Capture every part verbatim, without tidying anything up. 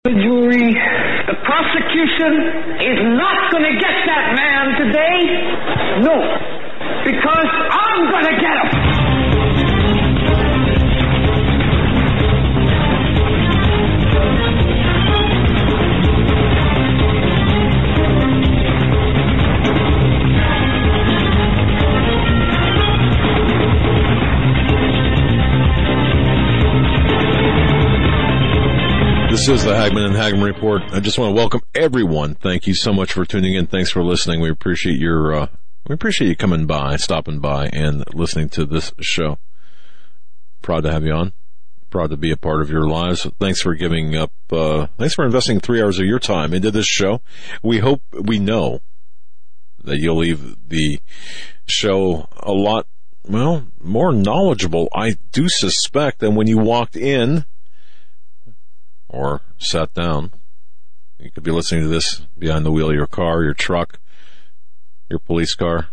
The jury, the prosecution is not going to get that man today. No, because I'm going to get him. This is the Hagman and Hagman Report. I just want to welcome everyone. Thank you so much for tuning in. Thanks for listening. We appreciate your, uh, we appreciate you coming by, stopping by, and listening to this show. Proud to have you on. Proud to be a part of your lives. Thanks for giving up, uh, thanks for investing three hours of your time into this show. We hope, we know that you'll leave the show a lot, well, more knowledgeable, I do suspect, than when you walked in or sat down. You could be listening to this behind the wheel of your car, your truck, your police car,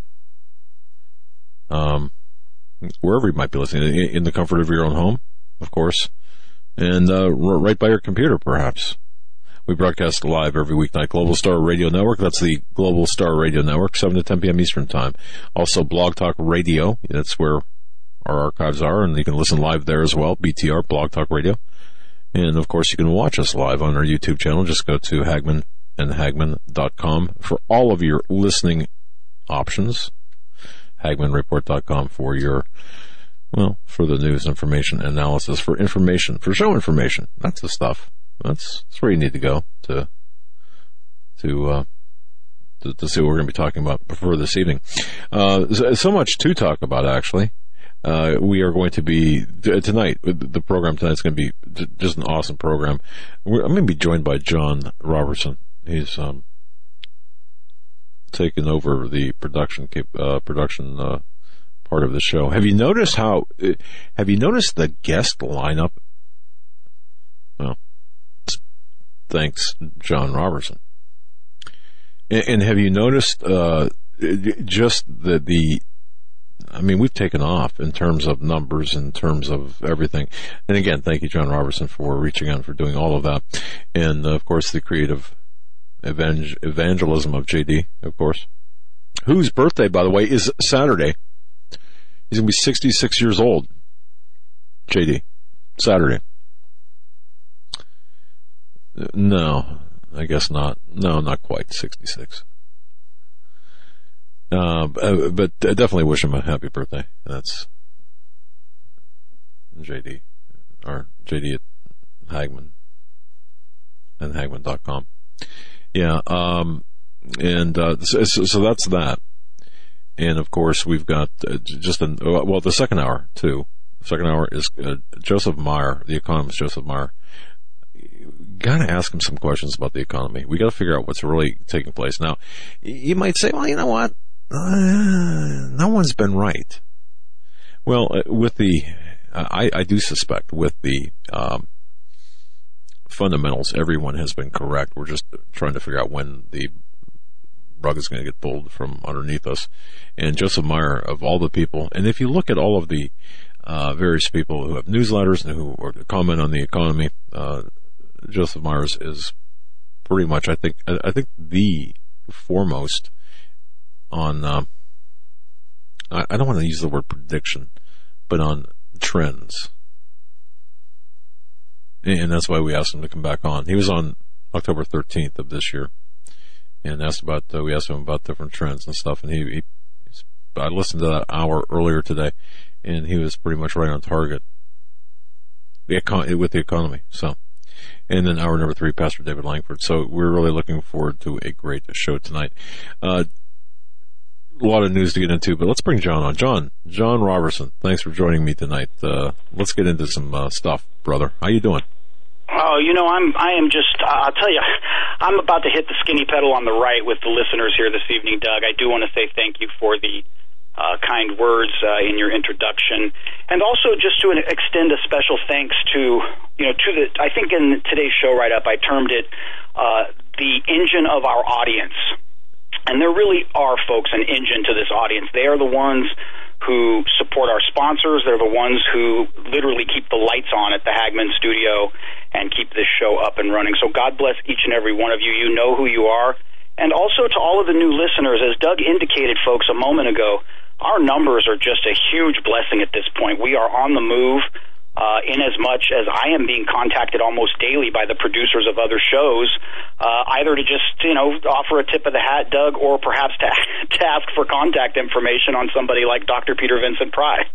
um, wherever you might be listening, in the comfort of your own home, of course, and uh, right by your computer, perhaps. We broadcast live every weeknight. Global Star Radio Network, that's the Global Star Radio Network, seven to ten p.m. Eastern Time. Also, Blog Talk Radio, that's where our archives are, and you can listen live there as well, B T R, Blog Talk Radio. And, of course, you can watch us live on our YouTube channel. Just go to Hagman and Hagman dot com for all of your listening options. Hagman Report dot com for your, well, for the news, information, analysis, for information, for show information. That's the stuff. That's, that's where you need to go to, to, uh, to, to see what we're going to be talking about for this evening. Uh, so much to talk about, actually. Uh, we are going to be, tonight, the program tonight is going to be just an awesome program. We're, I'm going to be joined by John Robertson. He's, um, taken over the production, uh, production, uh, part of the show. Have you noticed how, have you noticed the guest lineup? Well, thanks, John Robertson. And, and have you noticed, uh, just the, the, I mean, we've taken off in terms of numbers, in terms of everything. And again, thank you, John Robertson, for reaching out, for doing all of that. And, uh, of course, the creative evang- evangelism of J D, of course, whose birthday, by the way, is Saturday. He's going to be sixty-six years old. J D. Saturday. No, I guess not. No, not quite sixty-six. Uh, but I definitely wish him a happy birthday. That's J D, or J D at Hagman and Hagman dot com. Yeah, um, and uh, so, so that's that. And of course, we've got uh, just an, well, the second hour too. The second hour is uh, Joseph Meyer, the economist Joseph Meyer. Got to ask him some questions about the economy. We got to figure out what's really taking place now. You might say, well, you know what? Uh, no one's been right. Well, uh, with the, uh, I, I do suspect with the um, fundamentals, everyone has been correct. We're just trying to figure out when the rug is going to get pulled from underneath us. And Joseph Meyer, of all the people, and if you look at all of the uh, various people who have newsletters and who or comment on the economy, uh, Joseph Meyer is pretty much, I think, I think the foremost on, uh, I, I don't want to use the word prediction, but on trends. And that's why we asked him to come back on. He was on October thirteenth of this year, and asked about, uh, we asked him about different trends and stuff, and he, he, I listened to that hour earlier today, and he was pretty much right on target the econ- with the economy, so. And then hour number three, Pastor David Langford. So we're really looking forward to a great show tonight. Uh, a lot of news to get into, but let's bring John on. John, John Robertson, thanks for joining me tonight. Uh, let's get into some uh, stuff, brother. How you doing? Oh, you know, I'm, I am just, uh, I'll tell you, I'm about to hit the skinny pedal on the right with the listeners here this evening, Doug. I do want to say thank you for the uh, kind words uh, in your introduction, and also just to an, extend a special thanks to, you know, to the, I think in today's show write-up, I termed it uh, the engine of our audience. And there really are, folks, an engine to this audience. They are the ones who support our sponsors. They're the ones who literally keep the lights on at the Hagmann studio and keep this show up and running. So God bless each and every one of you. You know who you are. And also to all of the new listeners, as Doug indicated, folks, a moment ago, our numbers are just a huge blessing at this point. We are on the move, uh, in as much as I am being contacted almost daily by the producers of other shows, uh, either to just, you know, offer a tip of the hat, Doug, or perhaps to, to ask for contact information on somebody like Doctor Peter Vincent Pry.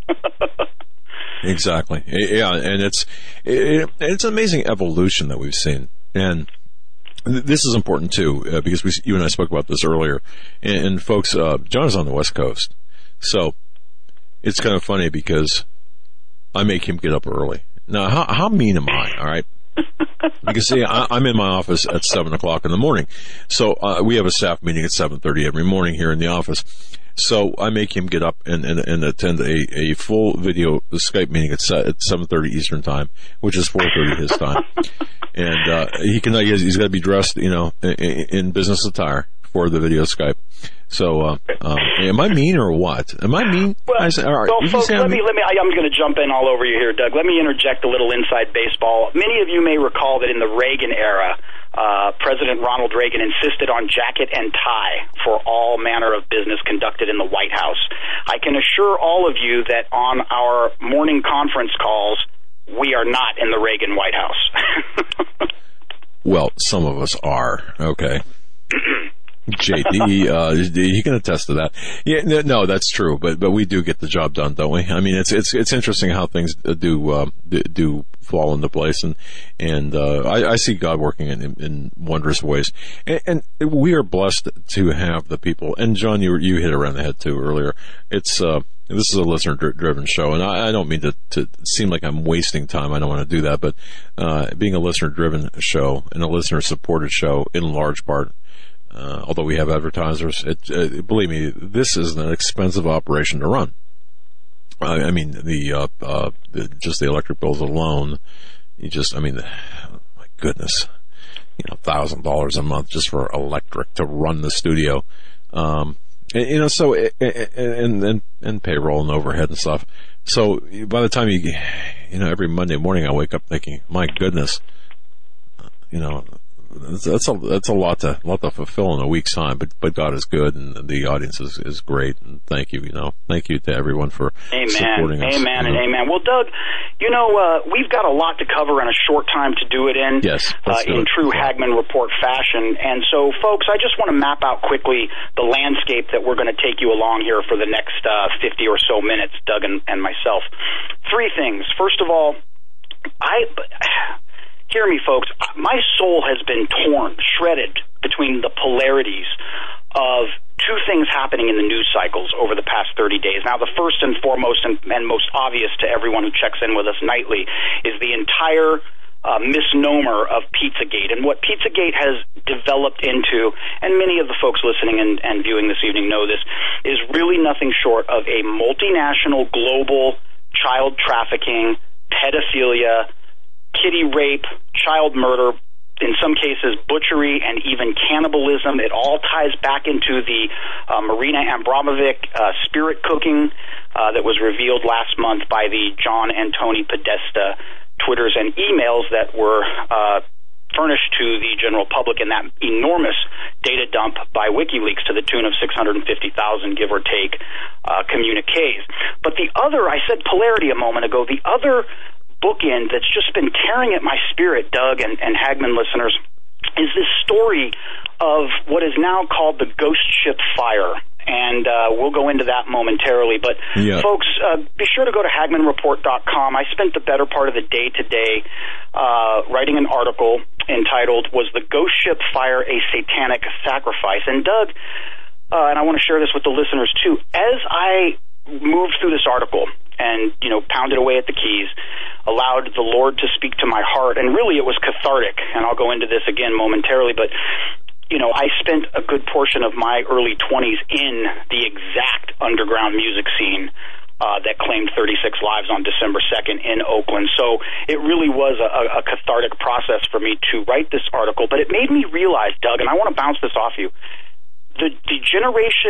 Exactly. Yeah, and it's it, it's an amazing evolution that we've seen. And this is important, too, uh, because we, you and I spoke about this earlier. And, and folks, uh, John is on the West Coast. So it's kind of funny because I make him get up early. Now, how, how mean am I, all right? Because, see, I, I'm in my office at seven o'clock in the morning. So uh, we have a staff meeting at seven thirty every morning here in the office. So I make him get up and, and, and attend a, a full video Skype meeting at, at seven thirty Eastern time, which is four thirty his time. And uh, he can he's got to be dressed, you know, in, in business attire for the video Skype. So, uh, um, am I mean or what? Am I mean? Well, I say, all right, well folks, let me, mean? let me, I'm going to jump in all over you here, Doug. Let me interject a little inside baseball. Many of you may recall that in the Reagan era, uh, President Ronald Reagan insisted on jacket and tie for all manner of business conducted in the White House. I can assure all of you that on our morning conference calls, we are not in the Reagan White House. Well, some of us are, okay. J D, uh, he can attest to that. Yeah, no, that's true. But but we do get the job done, don't we? I mean, it's it's it's interesting how things do um, do fall into place, and and uh, I, I see God working in, in wondrous ways. And, and we are blessed to have the people. And John, you you hit around the head too earlier. It's uh, this is a listener-driven show, and I, I don't mean to, to seem like I'm wasting time. I don't want to do that, but uh, being a listener-driven show and a listener-supported show, in large part. Uh, although we have advertisers, it, uh, believe me, this is an expensive operation to run. Uh, I mean, the, uh, uh, the just the electric bills alone, you just, I mean, my goodness, you know, thousand dollars a month just for electric to run the studio. Um, and, you know, so and and and payroll and overhead and stuff. So by the time you, you know, every Monday morning I wake up thinking, my goodness, you know. That's a that's a lot to lot to fulfill in a week's time, but but God is good, and the audience is, is great, and thank you, you know, thank you to everyone for amen. supporting us. Amen, you know. and amen. Well, Doug, you know, uh, we've got a lot to cover in a short time to do it in. Yes, uh, in true Hagmann Report fashion, and so, folks, I just want to map out quickly the landscape that we're going to take you along here for the next uh, fifty or so minutes, Doug and, and myself. Three things. First of all, I. Hear me, folks. My soul has been torn, shredded between the polarities of two things happening in the news cycles over the past thirty days. Now, the first and foremost and, and most obvious to everyone who checks in with us nightly is the entire uh, misnomer of Pizzagate. And what Pizzagate has developed into, and many of the folks listening and, and viewing this evening know this, is really nothing short of a multinational, global child trafficking, pedophilia, kitty rape, child murder, in some cases butchery, and even cannibalism. It all ties back into the uh, Marina Abramovic uh, spirit cooking uh, that was revealed last month by the John Antoni Podesta Twitters and emails that were uh, furnished to the general public in that enormous data dump by WikiLeaks to the tune of six hundred fifty thousand, give or take, uh, communiques. But the other, I said polarity a moment ago, the other bookend that's just been tearing at my spirit, Doug and, and Hagmann listeners, is this story of what is now called the ghost ship fire. And uh, we'll go into that momentarily. But, yeah. folks, uh, be sure to go to Hagmann Report dot com. I spent the better part of the day today uh, writing an article entitled, Was the Ghost Ship Fire a Satanic Sacrifice? And, Doug, uh, and I want to share this with the listeners, too, as I moved through this article and, you know, pounded away at the keys, allowed the Lord to speak to my heart, and really it was cathartic, and I'll go into this again momentarily, but, you know, I spent a good portion of my early twenties in the exact underground music scene uh, that claimed thirty-six lives on December second in Oakland. So it really was a, a cathartic process for me to write this article, but it made me realize, Doug, and I want to bounce this off you, the, the generation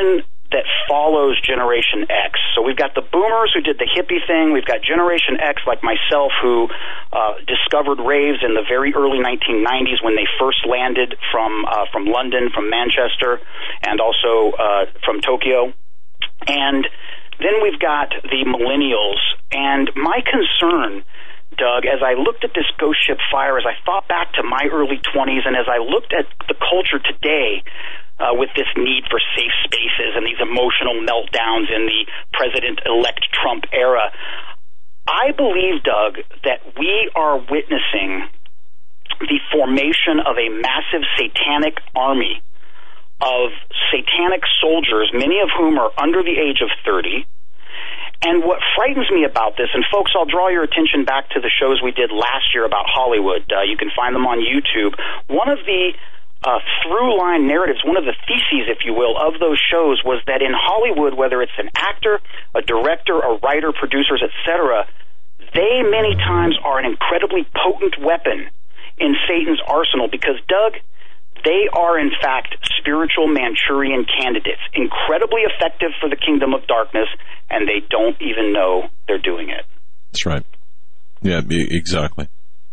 that follows Generation X. So we've got the boomers who did the hippie thing. We've got Generation X like myself who uh, discovered raves in the very early nineteen nineties when they first landed from uh, from London, from Manchester, and also uh, from Tokyo. And then we've got the millennials. And my concern, Doug, as I looked at this Ghost Ship Fire, as I thought back to my early twenties, and as I looked at the culture today, Uh, with this need for safe spaces and these emotional meltdowns in the President-elect Trump era, I believe, Doug, that we are witnessing the formation of a massive satanic army of satanic soldiers, many of whom are under the age of thirty. And what frightens me about this, and folks, I'll draw your attention back to the shows we did last year about Hollywood. Uh, you can find them on YouTube. One of the Uh, through-line narratives, one of the theses, if you will, of those shows was that in Hollywood, whether it's an actor, a director, a writer, producers, et cetera, they many times are an incredibly potent weapon in Satan's arsenal because, Doug, they are, in fact, spiritual Manchurian candidates, incredibly effective for the kingdom of darkness, and they don't even know they're doing it. That's right. Yeah, exactly.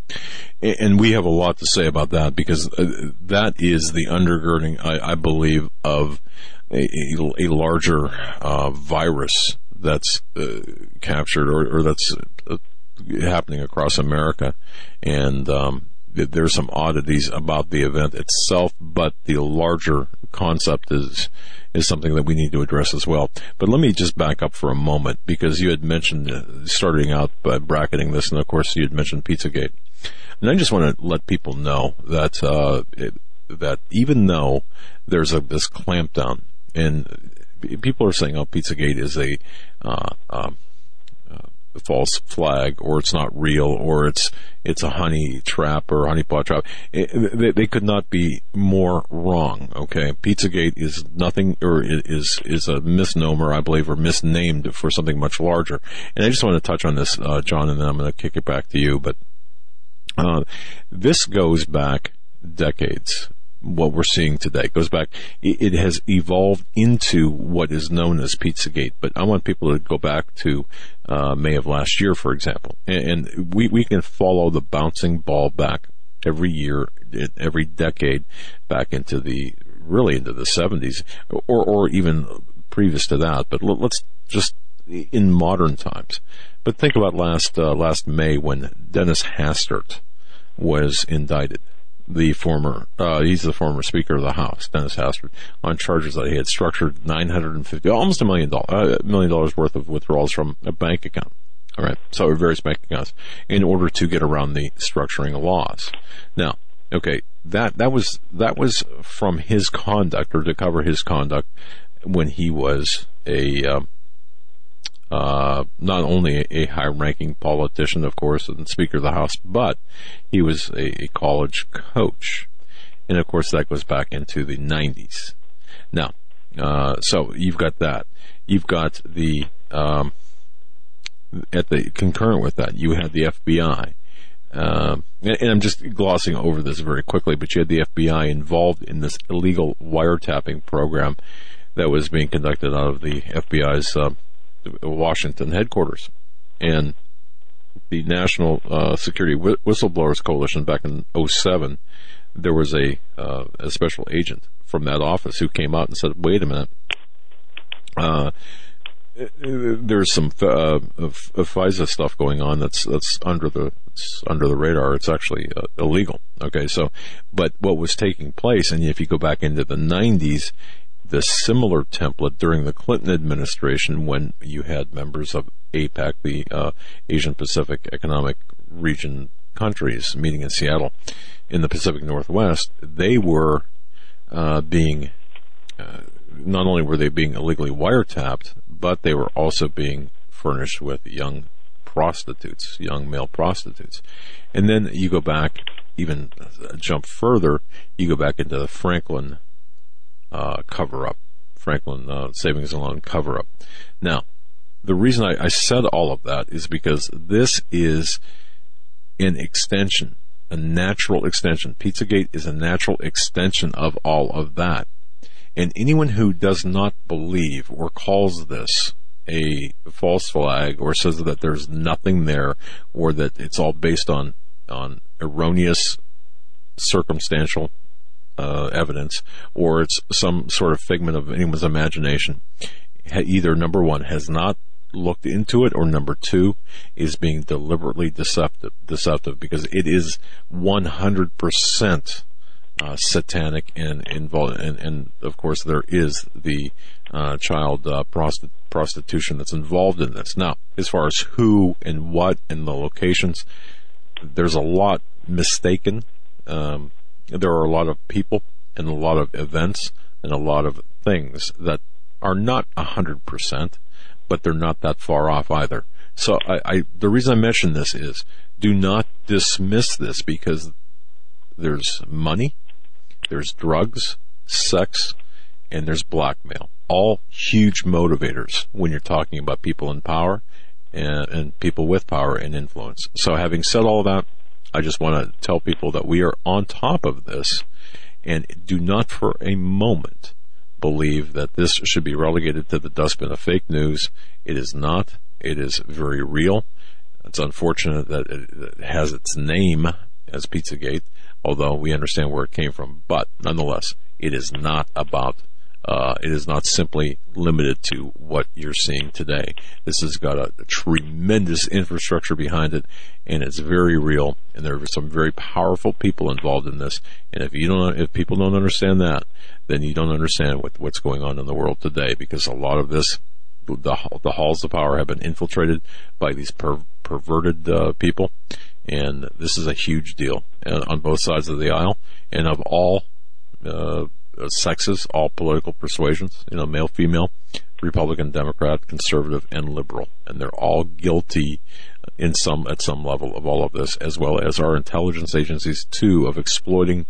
And we have a lot to say about that because that is the undergirding, I, I believe, of a, a larger uh, virus that's uh, captured or, or that's uh, happening across America. And um, there's some oddities about the event itself, but the larger concept is is something that we need to address as well. But let me just back up for a moment because you had mentioned, uh, starting out by bracketing this, and of course you had mentioned Pizzagate. And I just want to let people know that uh, it, that even though there's a, this clampdown, and people are saying, "Oh, Pizzagate is a uh, um, uh, false flag, or it's not real, or it's it's a honey trap or honeypot trap," it, they, they could not be more wrong. Okay, Pizzagate is nothing, or is is a misnomer, I believe, or misnamed for something much larger. And I just want to touch on this, uh, John, and then I'm going to kick it back to you, but. Uh, this goes back decades. What we're seeing today goes back. It, it has evolved into what is known as Pizzagate. But I want people to go back to uh, May of last year, for example, and, and we we can follow the bouncing ball back every year, every decade, back into the really into the seventies, or or even previous to that. But let's just in modern times. But think about last uh, last May when Dennis Hastert was indicted. The former, uh, he's the former Speaker of the House, Dennis Hastert, on charges that he had structured nine hundred fifty, almost a million dollars, uh, million dollars worth of withdrawals from a bank account. All right, so various bank accounts in order to get around the structuring laws. Now, okay, that that was that was from his conduct, or to cover his conduct when he was a. Um, Uh, not only a, a high-ranking politician, of course, and Speaker of the House, but he was a, a college coach. And, of course, that goes back into the nineties. Now, uh, so you've got that. You've got the, um, at the, concurrent with that, you had the F B I. Uh, and, and I'm just glossing over this very quickly, but you had the F B I involved in this illegal wiretapping program that was being conducted out of the F B I's, uh, Washington headquarters. And the National uh, Security Wh- Whistleblowers Coalition back in oh seven, there was a, uh, a special agent from that office who came out and said, wait a minute, uh, there's some uh, FISA stuff going on that's that's under the it's under the radar. It's actually uh, illegal. Okay, so, but what was taking place, and if you go back into the nineties, the similar template during the Clinton administration, when you had members of APEC, the uh, Asian Pacific Economic Region countries, meeting in Seattle in the Pacific Northwest, they were uh, being, uh, not only were they being illegally wiretapped, but they were also being furnished with young prostitutes, young male prostitutes. And then you go back, even a jump further, you go back into the Franklin Uh, cover-up, Franklin uh, Savings and Loan cover-up. Now, the reason I, I said all of that is because this is an extension, a natural extension. Pizzagate is a natural extension of all of that. And anyone who does not believe or calls this a false flag or says that there's nothing there or that it's all based on, on erroneous circumstantial uh, evidence or it's some sort of figment of anyone's imagination, either, number one, has not looked into it, or number two, is being deliberately deceptive, deceptive because it is one hundred percent uh, satanic and involved, and, and of course there is the uh, child uh, prosti- prostitution that's involved in this. Now, as far as who and what and the locations, there's a lot mistaken. Um, there are a lot of people and a lot of events and a lot of things that are not one hundred percent, but they're not that far off either. So I, I, the reason I mention this is, do not dismiss this because there's money, there's drugs, sex, and there's blackmail. All huge motivators when you're talking about people in power and, and people with power and influence. So having said all that, I just want to tell people that we are on top of this, and do not for a moment believe that this should be relegated to the dustbin of fake news. It is not. It is very real. It's unfortunate that it has its name as Pizzagate, although we understand where it came from. But nonetheless, it is not about, uh, it is not simply limited to what you're seeing today. This has got a, a tremendous infrastructure behind it, and it's very real, and there are some very powerful people involved in this. And if you don't, if people don't understand that, then you don't understand what, what's going on in the world today, because a lot of this, the, the halls of power have been infiltrated by these per, perverted uh, people, and this is a huge deal uh, on both sides of the aisle, and of all uh, sexes, all political persuasions, you know, male, female, Republican, Democrat, conservative, and liberal, and they're all guilty in some at some level of all of this, as well as our intelligence agencies too, of exploiting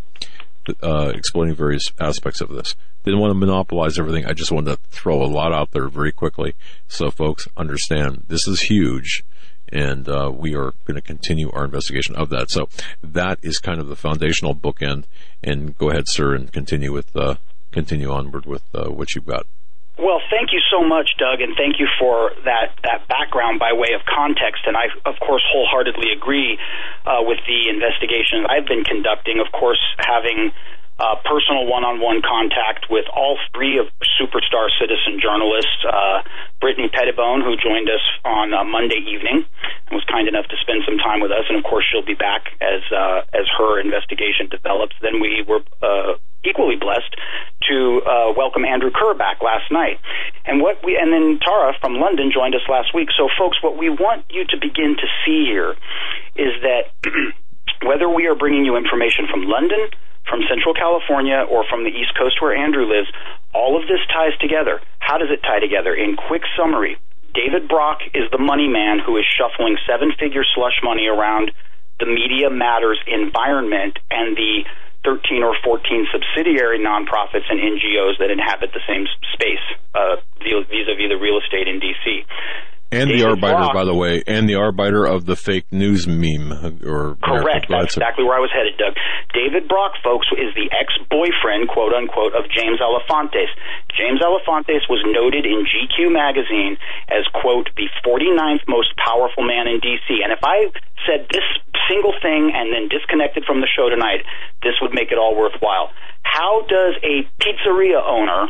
uh, exploiting various aspects of this. Didn't want to monopolize everything. I just wanted to throw a lot out there very quickly, so folks understand this is huge, and uh, we are going to continue our investigation of that. So that is kind of the foundational bookend. And go ahead, sir, and continue with uh, continue onward with uh, what you've got. Well, thank you so much, Doug, and thank you for that, that background by way of context. And I, of course, wholeheartedly agree uh, with the investigation I've been conducting, of course, having uh, personal one-on-one contact with all three of superstar citizen journalists, uh, Brittany Pettibone, who joined us on uh, Monday evening and was kind enough to spend some time with us, and, of course, she'll be back as uh, as her investigation develops. Then we were uh, equally blessed to uh, welcome Andrew Kerr back last night. And what we and then Tara from London joined us last week. So, folks, what we want you to begin to see here is that whether we are bringing you information from London, from Central California, or from the East Coast where Andrew lives, all of this ties together. How does it tie together? In quick summary, David Brock is the money man who is shuffling seven-figure slush money around the Media Matters environment and the thirteen or fourteen subsidiary nonprofits and N G Os that inhabit the same space, uh, vis-a-vis the real estate in D C And David the arbiter, Brock, by the way, and the arbiter of the fake news meme. Or correct. That's exactly where I was headed, Doug. David Brock, folks, is the ex-boyfriend, quote-unquote, of James Elefantes. James Elefantes was noted in G Q magazine as, quote, the forty-ninth most powerful man in D C. And if I said this single thing and then disconnected from the show tonight, this would make it all worthwhile. How does a pizzeria owner,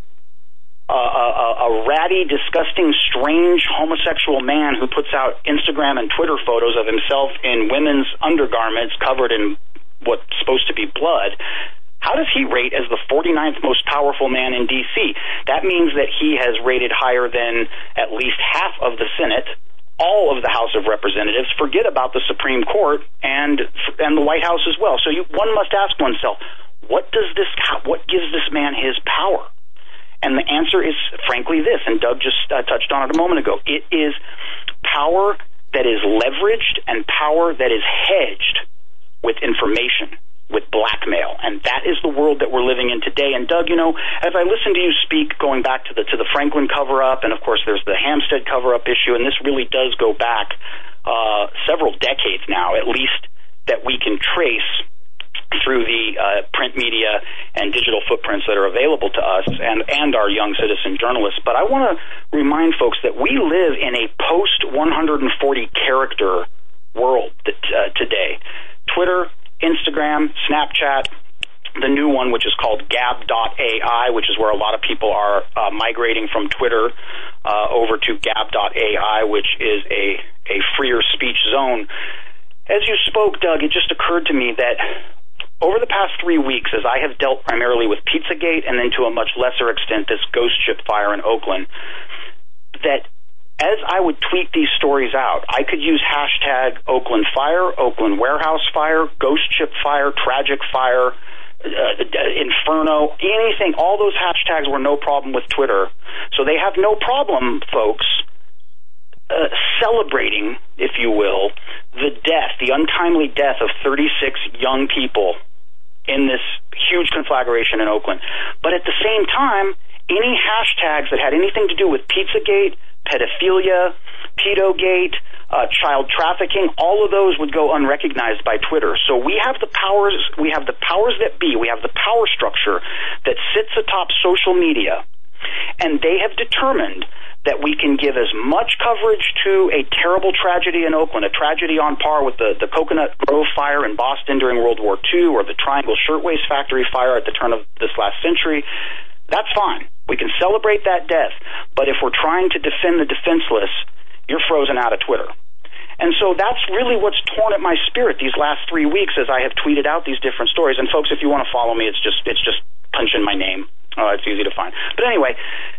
Uh, a, a ratty, disgusting, strange homosexual man who puts out Instagram and Twitter photos of himself in women's undergarments covered in what's supposed to be blood, how does he rate as the forty-ninth most powerful man in D C? That means that he has rated higher than at least half of the Senate, all of the House of Representatives, forget about the Supreme Court, and and the White House as well. So you, one must ask oneself, what does this, what gives this man his power? And the answer is, frankly, this, and Doug just uh, touched on it a moment ago. It is power that is leveraged and power that is hedged with information, with blackmail. And that is the world that we're living in today. And, Doug, you know, as I listen to you speak, going back to the to the Franklin cover-up, and, of course, there's the Hampstead cover-up issue, and this really does go back uh, several decades now, at least, that we can trace. through the uh, print media and digital footprints that are available to us and, and our young citizen journalists. But I want to remind folks that we live in a post one hundred forty character world that, uh, today. Twitter, Instagram, Snapchat, the new one, which is called Gab dot A I, which is where a lot of people are uh, migrating from Twitter uh, over to Gab dot A I, which is a, a freer speech zone. As you spoke, Doug, it just occurred to me that over the past three weeks, as I have dealt primarily with Pizzagate and then to a much lesser extent this ghost ship fire in Oakland, that as I would tweet these stories out, I could use hashtag Oakland fire, Oakland warehouse fire, ghost ship fire, tragic fire, uh, inferno, anything. All those hashtags were no problem with Twitter. So they have no problem, folks, uh, celebrating, if you will, the death, the untimely death of thirty-six young people in this huge conflagration in Oakland. But at the same time, any hashtags that had anything to do with Pizzagate, pedophilia, pedogate, uh, child trafficking, all of those would go unrecognized by Twitter. So we have the powers, we have the powers that be, we have the power structure that sits atop social media, and they have determined that we can give as much coverage to a terrible tragedy in Oakland, a tragedy on par with the, the Coconut Grove fire in Boston during World War Two or the Triangle Shirtwaist Factory fire at the turn of this last century. That's fine. We can celebrate that death. But if we're trying to defend the defenseless, you're frozen out of Twitter. And so that's really what's torn at my spirit these last three weeks as I have tweeted out these different stories. And folks, if you want to follow me, it's just it's just punch in my name. Oh, it's easy to find. But anyway,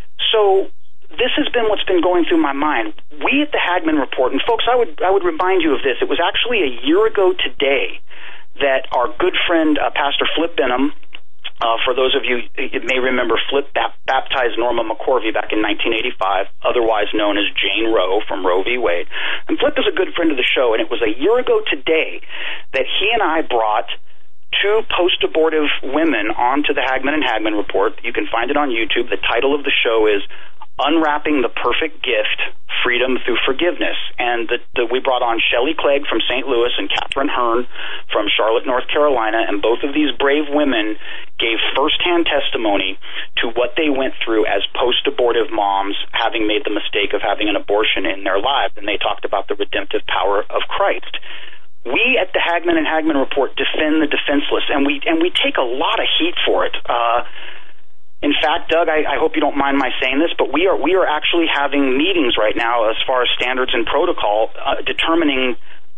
so this has been what's been going through my mind. We at the Hagmann Report, and folks, I would I would remind you of this. It was actually a year ago today that our good friend, uh, Pastor Flip Benham, uh, for those of you who may remember, Flip bap- baptized Norma McCorvey back in nineteen eighty-five, otherwise known as Jane Roe from Roe v. Wade. And Flip is a good friend of the show, and it was a year ago today that he and I brought two post-abortive women onto the Hagmann and Hagmann Report. You can find it on YouTube. The title of the show is Unwrapping the Perfect Gift, Freedom Through Forgiveness. And the, the, we brought on Shelley Clegg from Saint Louis and Catherine Hearn from Charlotte, North Carolina, and both of these brave women gave firsthand testimony to what they went through as post-abortive moms, having made the mistake of having an abortion in their lives. And they talked about the redemptive power of Christ. We at the Hagmann and Hagmann Report defend the defenseless, and we and we take a lot of heat for it. Uh, In fact, Doug, I, I hope you don't mind my saying this, but we are we are actually having meetings right now as far as standards and protocol, uh, determining.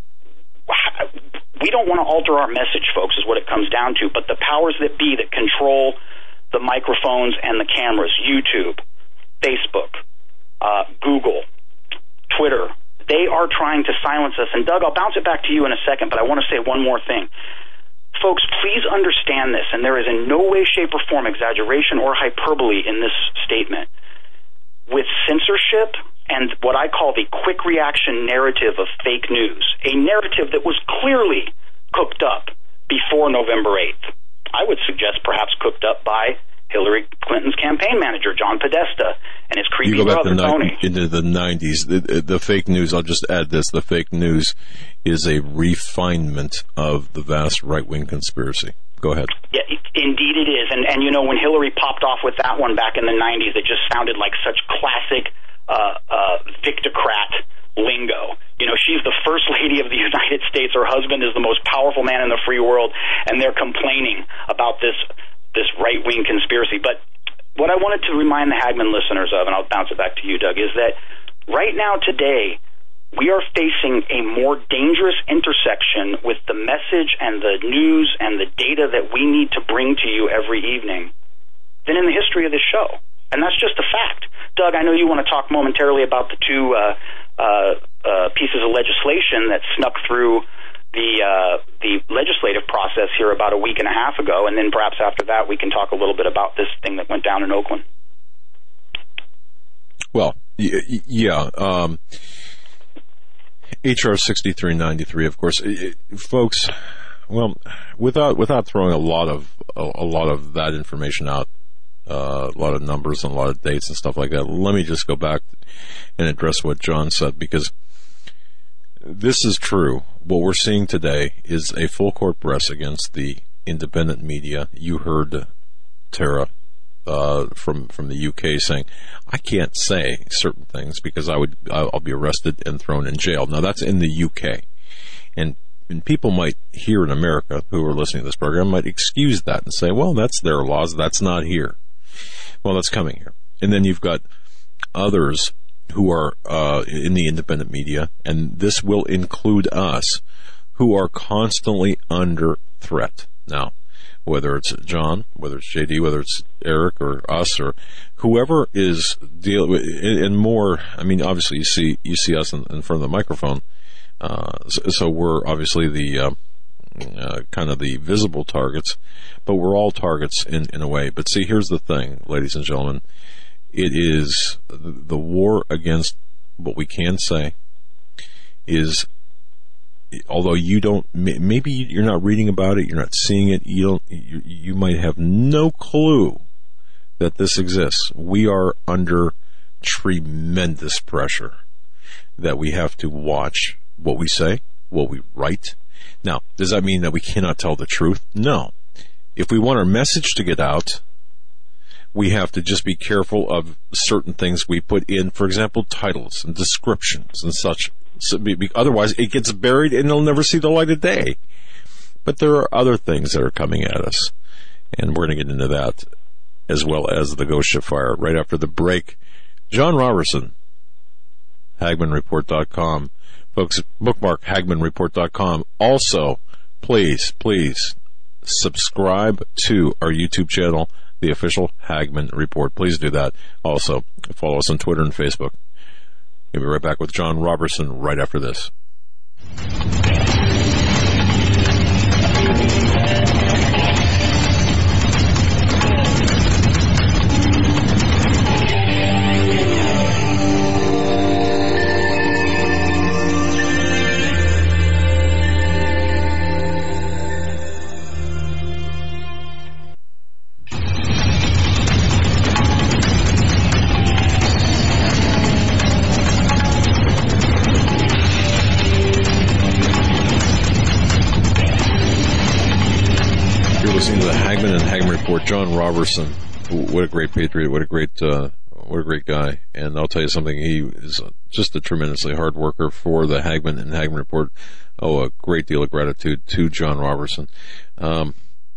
We don't want to alter our message, folks, is what it comes down to. But the powers that be that control the microphones and the cameras, YouTube, Facebook, uh, Google, Twitter, they are trying to silence us. And Doug, I'll bounce it back to you in a second, but I want to say one more thing. Folks, please understand this, and there is in no way, shape, or form exaggeration or hyperbole in this statement. With censorship and what I call the quick reaction narrative of fake news, a narrative that was clearly cooked up before November eighth, I would suggest perhaps cooked up by Hillary Clinton's campaign manager, John Podesta, and his creepy you go back brother, the Tony. Ni- into the nineties. The, the fake news, I'll just add this, the fake news is a refinement of the vast right-wing conspiracy. Go ahead. Yeah, indeed it is. And, and you know, when Hillary popped off with that one back in the nineties, it just sounded like such classic uh, uh, victocrat lingo. You know, she's the first lady of the United States. Her husband is the most powerful man in the free world, and they're complaining about this this right-wing conspiracy. But what I wanted to remind the Hagmann listeners of, and I'll bounce it back to you, Doug, is that right now today we are facing a more dangerous intersection with the message and the news and the data that we need to bring to you every evening than in the history of this show. And that's just a fact. Doug, I know you want to talk momentarily about the two uh, uh, uh, pieces of legislation that snuck through the uh, the legislative process here about a week and a half ago, and then perhaps after that we can talk a little bit about this thing that went down in Oakland. Well, y- yeah, um, H R sixty-three ninety-three, of course, it, it, folks. Well, without without throwing a lot of a, a lot of that information out, uh, a lot of numbers and a lot of dates and stuff like that. Let me just go back and address what John said, because this is true. What we're seeing today is a full court press against the independent media. You heard Tara uh, from from the U K saying, "I can't say certain things because I would I'll be arrested and thrown in jail." Now that's in the U K, and and people might here in America who are listening to this program might excuse that and say, "Well, that's their laws. That's not here." Well, that's coming here, and then you've got others who are uh, in the independent media, and this will include us, who are constantly under threat. Now, whether it's John, whether it's J D, whether it's Eric or us or whoever is dealing with, and more, I mean, obviously you see you see us in, in front of the microphone, uh, so, so we're obviously the uh, uh, kind of the visible targets, but we're all targets in, in a way. But see, here's the thing, ladies and gentlemen. It is the war against what we can say is, although you don't, maybe you're not reading about it, you're not seeing it, you don't, you, you might have no clue that this exists. We are under tremendous pressure that we have to watch what we say, what we write. Now, does that mean that we cannot tell the truth? No. If we want our message to get out, we have to just be careful of certain things we put in, for example, titles and descriptions and such. So be, be, otherwise, it gets buried and it'll never see the light of day. But there are other things that are coming at us, and we're going to get into that as well as the Ghost Ship Fire right after the break. John Robertson, Hagmann Report dot com. Folks, bookmark Hagmann Report dot com. Also, please, please subscribe to our YouTube channel, the official Hagmann Report. Please do that. Also, follow us on Twitter and Facebook. We'll be right back with John Robertson right after this. Listening to the Hagmann and Hagmann Report. John Robertson, what a great patriot, what a great, uh, what a great guy. And I'll tell you something, he is just a tremendously hard worker for the Hagmann and Hagmann Report. Oh, a great deal of gratitude to John Robertson. Um,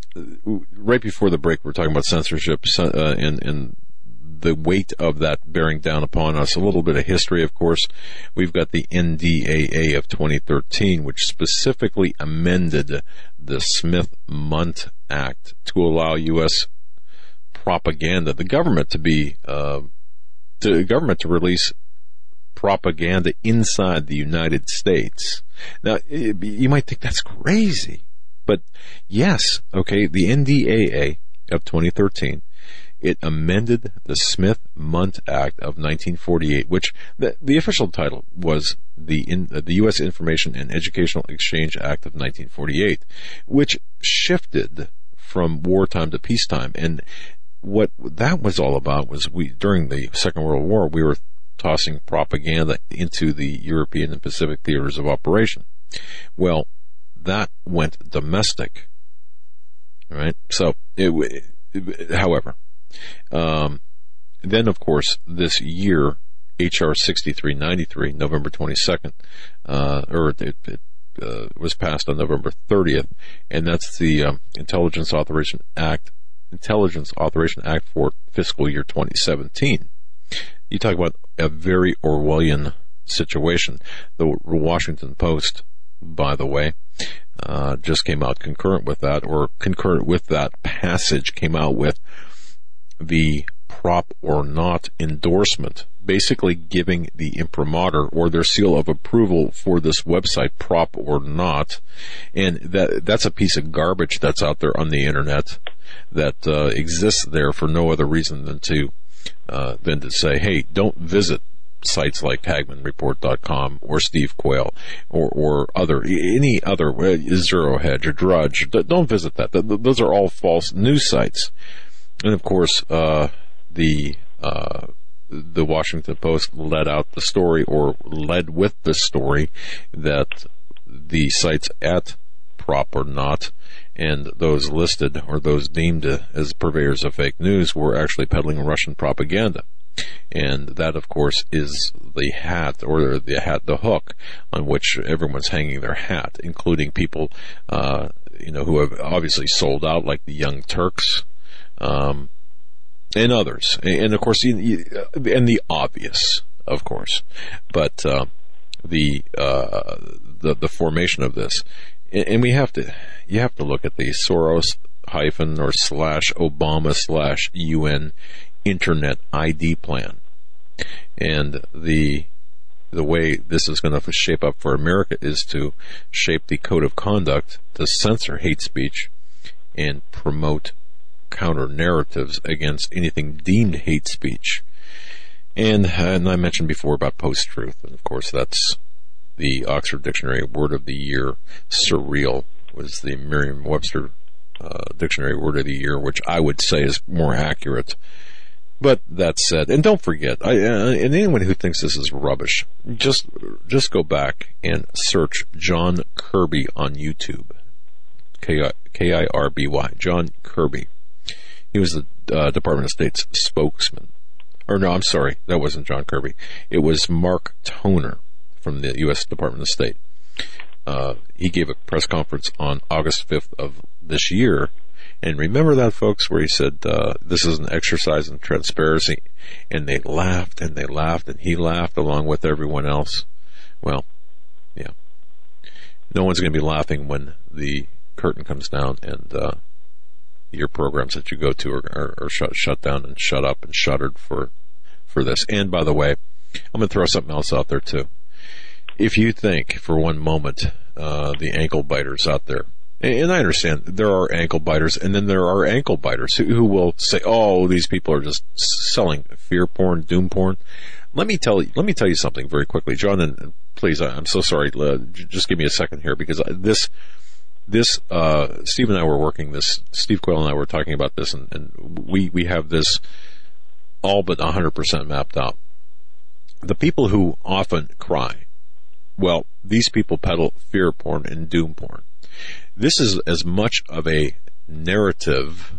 right before the break, we were talking about censorship uh, and, and the weight of that bearing down upon us. A little bit of history, of course. We've got the N D A A of twenty thirteen, which specifically amended the Smith-Mundt Act to allow U S propaganda, the government to be, uh, the government to release propaganda inside the United States. Now, it, you might think that's crazy, but yes, okay, the N D A A of twenty thirteen, it amended the Smith-Mundt Act of nineteen forty-eight, which the, the official title was the in, uh, the U S Information and Educational Exchange Act of nineteen forty-eight, which shifted from wartime to peacetime. And what that was all about was we during the Second World War, we were tossing propaganda into the European and Pacific theaters of operation. Well, that went domestic, right? So, it, it, however. Um, then, of course, this year, H R sixty-three ninety-three, November twenty-second, uh, or it, it uh, was passed on November thirtieth, and that's the um, Intelligence Authorization Act, Intelligence Authorization Act for fiscal year twenty seventeen. You talk about a very Orwellian situation. The Washington Post, by the way, uh, just came out concurrent with that, or concurrent with that passage, came out with the prop or not endorsement, basically giving the imprimatur or their seal of approval for this website, prop or not. And that that's a piece of garbage that's out there on the internet that uh, exists there for no other reason than to uh, than to say, hey, don't visit sites like Hagmann Report dot com or Steve Quayle or, or other, any other, Zero Hedge or Drudge. Don't visit that. Those are all false news sites. And of course, uh, the, uh, the Washington Post led out the story, or led with the story, that the sites at Prop or Not And those listed, or those deemed as purveyors of fake news, were actually peddling Russian propaganda. And that, of course, is the hat, or the hat, the hook, on which everyone's hanging their hat, including people, uh, you know, who have obviously sold out, like the Young Turks, um, and others. And, of course, and the obvious, of course. But uh, the, uh, the the formation of this, and we have to, you have to look at the Soros hyphen or slash Obama slash U N Internet I D plan, and the the way this is going to shape up for America is to shape the code of conduct to censor hate speech and promote counter narratives against anything deemed hate speech. And, and I mentioned before about post-truth, and of course that's the Oxford Dictionary Word of the Year. Surreal was the Merriam-Webster uh, Dictionary Word of the Year, which I would say is more accurate. But that said, and don't forget, I, uh, and anyone who thinks this is rubbish, just just go back and search John Kirby on YouTube. K I R B Y, John Kirby. He was the uh, Department of State's spokesman. Or no, I'm sorry, that wasn't John Kirby. It was Mark Toner from the U S Department of State. Uh, he gave a press conference on August fifth of this year. And remember that, folks, where he said, uh, this is an exercise in transparency. And they laughed and they laughed and he laughed along with everyone else. Well, yeah. No one's going to be laughing when the curtain comes down and uh, your programs that you go to are, are, are shut, shut down and shut up and shuttered for, for this. And by the way, I'm going to throw something else out there, too. If you think for one moment uh, the ankle biters out there, and I understand there are ankle biters, and then there are ankle biters who, who will say, "Oh, these people are just selling fear porn, doom porn." Let me tell you. Let me tell you something very quickly, John. And please, I'm so sorry. Uh, just give me a second here, because this, this, uh, Steve and I were working this. Steve Quayle and I were talking about this, and, and we we have this all but one hundred percent mapped out. The people who often cry, well, these people peddle fear porn and doom porn. This is as much of a narrative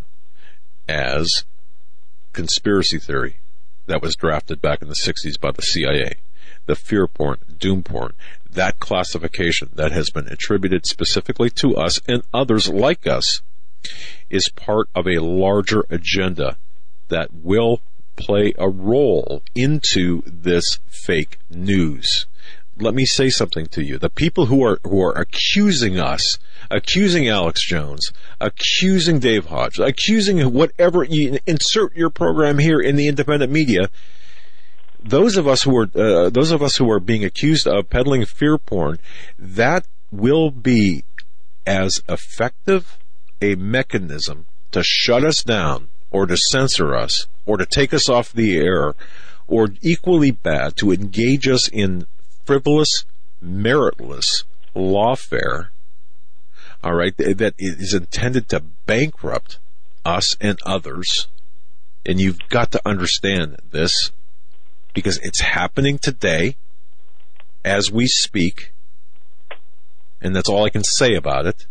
as conspiracy theory that was drafted back in the sixties by the C I A. The fear porn, doom porn, that classification that has been attributed specifically to us and others like us is part of a larger agenda that will play a role into this fake news. Let me say something to you. The people who are who are accusing us, accusing Alex Jones, accusing Dave Hodge, accusing whatever, you insert your program here in the independent media, those of us who are uh, those of us who are being accused of peddling fear porn, that will be as effective a mechanism to shut us down or to censor us or to take us off the air, or equally bad, to engage us in frivolous, meritless lawfare, all right, that is intended to bankrupt us and others. And you've got to understand this, because it's happening today as we speak, and that's all I can say about it.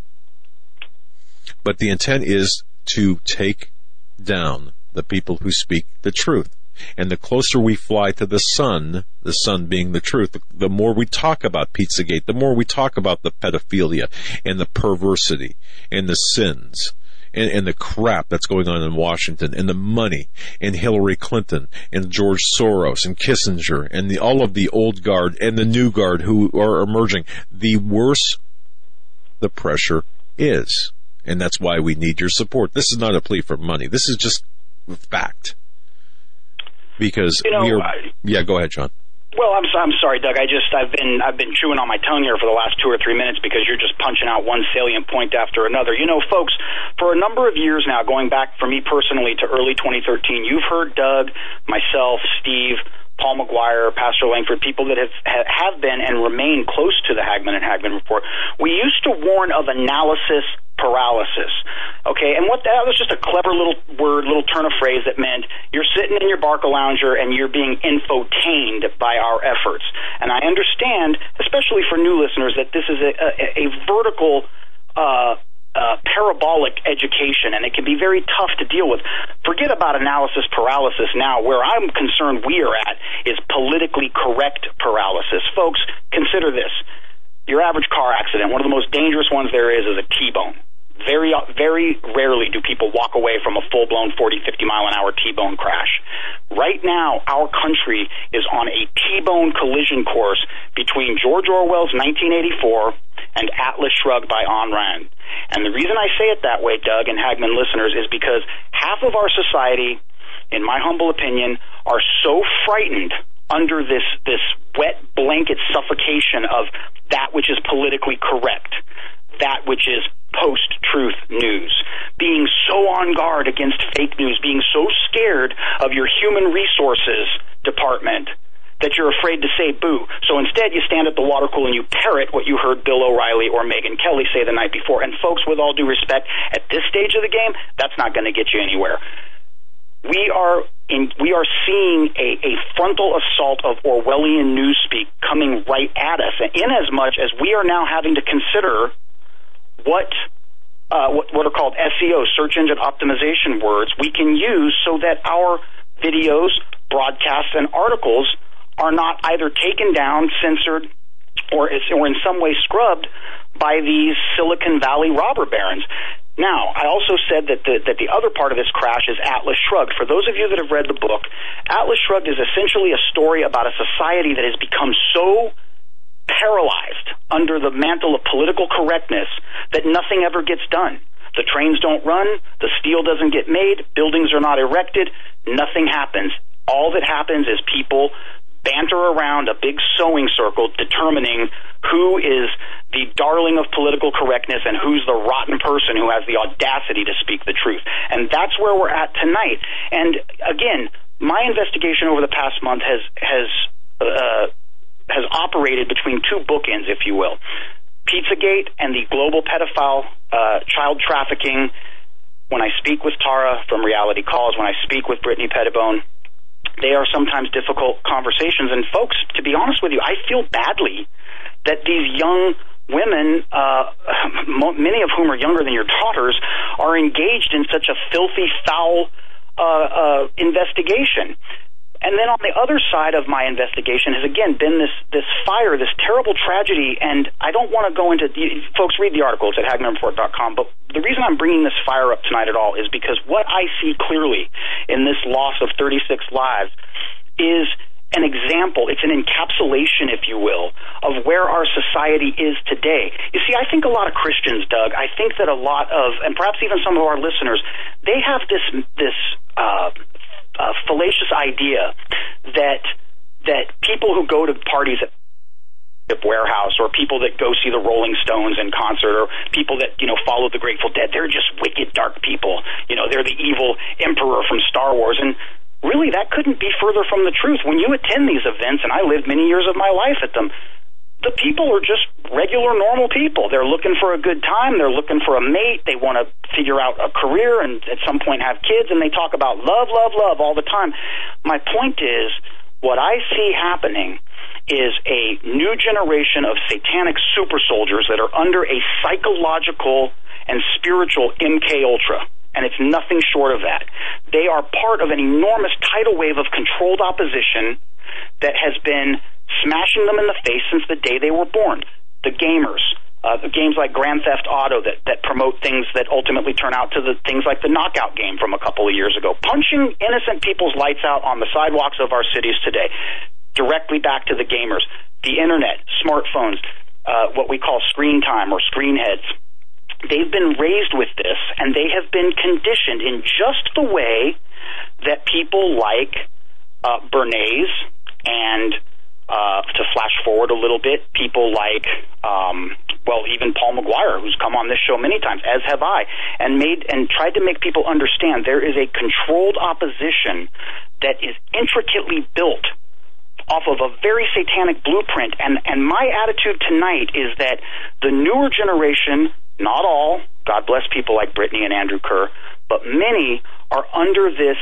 But the intent is to take down the people who speak the truth. And the closer we fly to the sun, the sun being the truth, the, the more we talk about Pizzagate, the more we talk about the pedophilia and the perversity and the sins and, and the crap that's going on in Washington, and the money, and Hillary Clinton and George Soros and Kissinger and the, all of the old guard and the new guard who are emerging, the worse the pressure is. And that's why we need your support. This is not a plea for money. This is just fact. Because you know, we are, I, yeah, go ahead, John. Well, I'm I'm sorry, Doug. I just I've been I've been chewing on my tongue here for the last two or three minutes because you're just punching out one salient point after another. You know, folks, for a number of years now, going back for me personally to early twenty thirteen, you've heard Doug, myself, Steve, Paul McGuire, Pastor Langford, people that have have been and remain close to the Hagmann and Hagmann report. We used to warn of analysis paralysis. Okay, and what that was just a clever little word, little turn of phrase that meant you're sitting in your Barcalounger and you're being infotained by our efforts. And I understand, especially for new listeners, that this is a, a, a vertical uh, uh, uh, parabolic education, and it can be very tough to deal with. Forget about analysis paralysis now. Where I'm concerned we are at is politically correct paralysis. Folks, consider this. Your average car accident, one of the most dangerous ones there is, is a T-bone. Very, very rarely do people walk away from a full-blown forty, fifty mile an hour T-bone crash. Right now, our country is on a T-bone collision course between George Orwell's nineteen eighty-four and Atlas Shrugged by Ayn Rand. And the reason I say it that way, Doug and Hagmann listeners, is because half of our society, in my humble opinion, are so frightened under this, this wet blanket suffocation of that which is politically correct, that which is post-truth news, being so on guard against fake news, being so scared of your human resources department that you're afraid to say boo. So instead you stand at the water cooler and you parrot what you heard Bill O'Reilly or Megyn Kelly say the night before. And folks, with all due respect, at this stage of the game, that's not going to get you anywhere. We are in, we are seeing a, a frontal assault of Orwellian newspeak coming right at us, in as much as we are now having to consider what, uh, what what are called S E O, search engine optimization words, we can use so that our videos, broadcasts, and articles are not either taken down, censored, or, or in some way scrubbed by these Silicon Valley robber barons. Now, I also said that the, that the other part of this crash is Atlas Shrugged. For those of you that have read the book, Atlas Shrugged is essentially a story about a society that has become so paralyzed under the mantle of political correctness that nothing ever gets done. The trains don't run, the steel doesn't get made, buildings are not erected, nothing happens. All that happens is people banter around a big sewing circle determining who is the darling of political correctness and who's the rotten person who has the audacity to speak the truth. And that's where we're at tonight. And again, my investigation over the past month has has uh, has operated between two bookends, if you will. Pizzagate and the global pedophile uh, child trafficking. When I speak with Tara from Reality Calls, when I speak with Brittany Pettibone, they are sometimes difficult conversations. And folks, to be honest with you, I feel badly that these young women, uh, many of whom are younger than your daughters, are engaged in such a filthy, foul uh, uh, investigation. And then on the other side of my investigation has, again, been this, this fire, this terrible tragedy, and I don't want to go into... Folks, read the articles at Hagmann Report dot com, but the reason I'm bringing this fire up tonight at all is because what I see clearly in this loss of thirty-six lives is an example, it's an encapsulation, if you will, of where our society is today. You see, I think a lot of Christians, Doug, I think that a lot of, and perhaps even some of our listeners, they have this... this uh, Uh, fallacious idea that that people who go to parties at Warehouse or people that go see the Rolling Stones in concert or people that, you know, follow the Grateful Dead, they're just wicked, dark people. You know, they're the evil emperor from Star Wars. And really, that couldn't be further from the truth. When you attend these events, and I lived many years of my life at them, the people are just regular, normal people. They're looking for a good time. They're looking for a mate. They want to figure out a career and at some point have kids, and they talk about love, love, love all the time. My point is, what I see happening is a new generation of satanic super soldiers that are under a psychological and spiritual M K Ultra, and it's nothing short of that. They are part of an enormous tidal wave of controlled opposition that has been smashing them in the face since the day they were born. The gamers, uh, the games like Grand Theft Auto that, that promote things that ultimately turn out to the things like the Knockout game from a couple of years ago, punching innocent people's lights out on the sidewalks of our cities today, directly back to the gamers. The internet, smartphones, uh, what we call screen time or screen heads. They've been raised with this, and they have been conditioned in just the way that people like uh, Bernays and Uh, to flash forward a little bit, people like, um, well, even Paul McGuire, who's come on this show many times, as have I, and made and tried to make people understand there is a controlled opposition that is intricately built off of a very satanic blueprint. And, and my attitude tonight is that the newer generation, not all, God bless people like Brittany and Andrew Kerr, but many are under this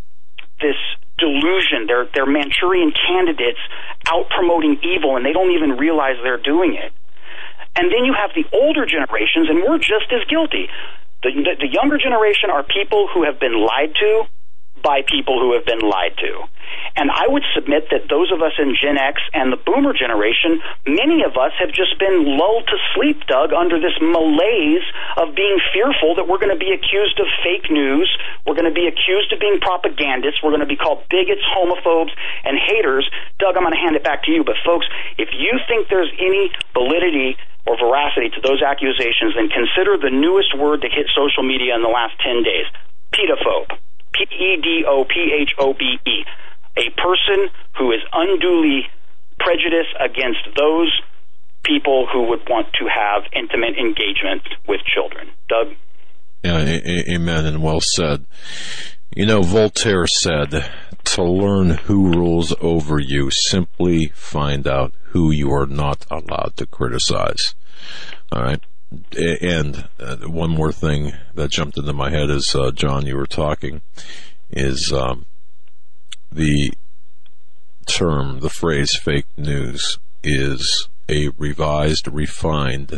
this delusion. They're, they're Manchurian candidates out promoting evil, and they don't even realize they're doing it. And then you have the older generations, and we're just as guilty. The, the, the younger generation are people who have been lied to by people who have been lied to. And I would submit that those of us in Gen X and the boomer generation, many of us have just been lulled to sleep, Doug, under this malaise of being fearful that we're going to be accused of fake news, we're going to be accused of being propagandists, we're going to be called bigots, homophobes, and haters. Doug, I'm going to hand it back to you. But folks, if you think there's any validity or veracity to those accusations, then consider the newest word to hit social media in the last ten days, pedophobe. P E D O P H O B E. A person who is unduly prejudiced against those people who would want to have intimate engagement with children. Doug? Yeah, a- amen, and well said. You know, Voltaire said, to learn who rules over you, simply find out who you are not allowed to criticize. All right? And uh, one more thing that jumped into my head as, uh, John, you were talking, is um, the term, the phrase fake news is a revised, refined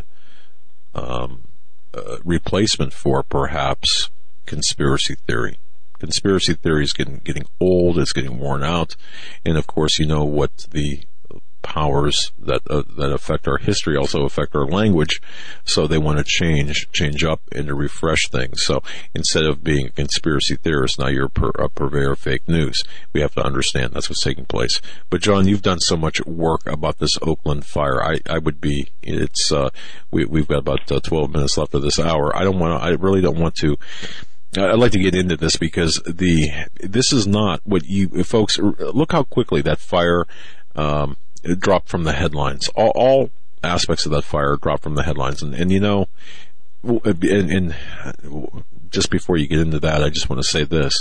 um, uh, replacement for perhaps conspiracy theory. Conspiracy theory is getting, getting old, it's getting worn out, and of course you know what the powers that uh, that affect our history also affect our language, so they want to change change up and to refresh things. So instead of being a conspiracy theorist, now you're a, per, a purveyor of fake news. We have to understand that's what's taking place. But John, you've done so much work about this Oakland fire. I, I would be it's uh, we, we've got about uh, twelve minutes left of this hour. I don't want to. I really don't want to. I'd like to get into this because the this is not what you folks look how quickly that fire. Um, It dropped from the headlines. All, all aspects of that fire dropped from the headlines. And, and you know, and, and just before you get into that, I just want to say this.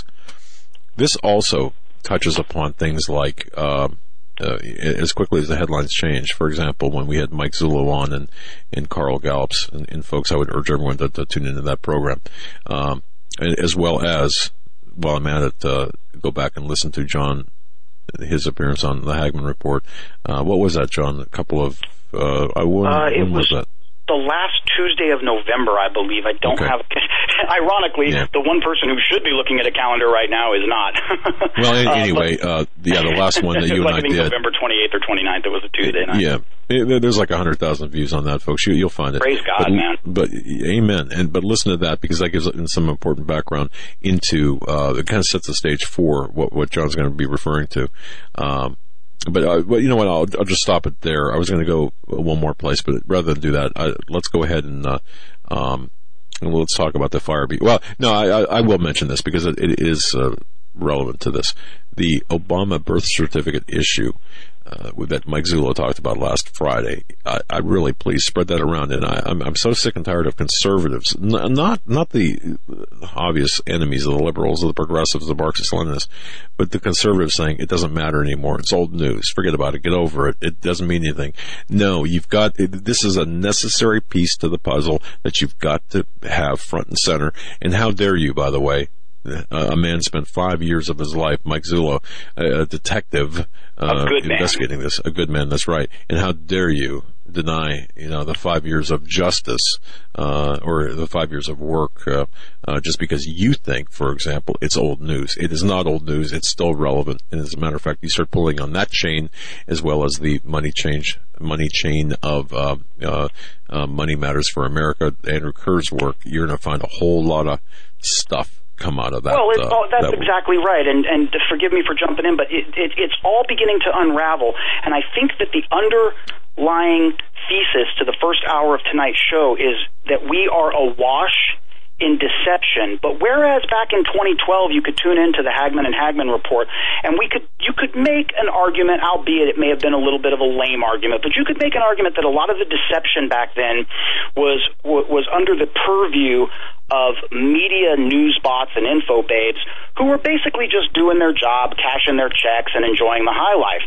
This also touches upon things like, um, uh, as quickly as the headlines change. For example, when we had Mike Zullo on and, and Carl Gallups, and, and folks, I would urge everyone to, to tune into that program. Um, as well as, while I'm at it, uh, go back and listen to John, his appearance on the Hagman Report. Uh, what was that, John? A couple of, uh, I when, uh, it when was, was that? The last Tuesday of November, I believe. I don't okay. have, ironically, yeah. the one person who should be looking at a calendar right now is not. Well, anyway, uh, uh, yeah, the last one that you and like I, I think did. November twenty-eighth or twenty-ninth, it was a Tuesday night. Yeah. There's like one hundred thousand views on that, folks. You, you'll find it. Praise God, but, man. But, amen. And, but listen to that because that gives some important background into, uh, it kind of sets the stage for what, what John's going to be referring to. Um, But, uh, well, you know what? I'll, I'll just stop it there. I was going to go one more place, but rather than do that, I, let's go ahead and, uh, um, and let's talk about the fire beat. Well, no, I, I will mention this because it, it is uh, relevant to this. The Obama birth certificate issue uh, that Mike Zullo talked about last Friday. I, I really please spread that around. And I, I'm, I'm so sick and tired of conservatives, N- not not the obvious enemies of the liberals, of the progressives, the Marxist-Leninists, but the conservatives saying it doesn't matter anymore. It's old news. Forget about it. Get over it. It doesn't mean anything. No, you've got this is a necessary piece to the puzzle that you've got to have front and center. And how dare you, by the way? Uh, a man spent five years of his life, Mike Zullo, a, a detective, uh, a investigating this. A good man, that's right. And how dare you deny, you know, the five years of justice, uh, or the five years of work, uh, uh, just because you think, for example, it's old news. It is not old news. It's still relevant. And as a matter of fact, you start pulling on that chain as well as the money change, money chain of, uh, uh, uh Money Matters for America, Andrew Kerr's work, you're going to find a whole lot of stuff come out of that. Well, it, uh, oh, that's that exactly right, and and forgive me for jumping in, but it, it, it's all beginning to unravel, and I think that the underlying thesis to the first hour of tonight's show is that we are awash in deception. But whereas back in twenty twelve you could tune into the Hagman and Hagman Report, and we could you could make an argument, albeit it may have been a little bit of a lame argument, but you could make an argument that a lot of the deception back then was was under the purview of media news bots and info babes who were basically just doing their job, cashing their checks, and enjoying the high life.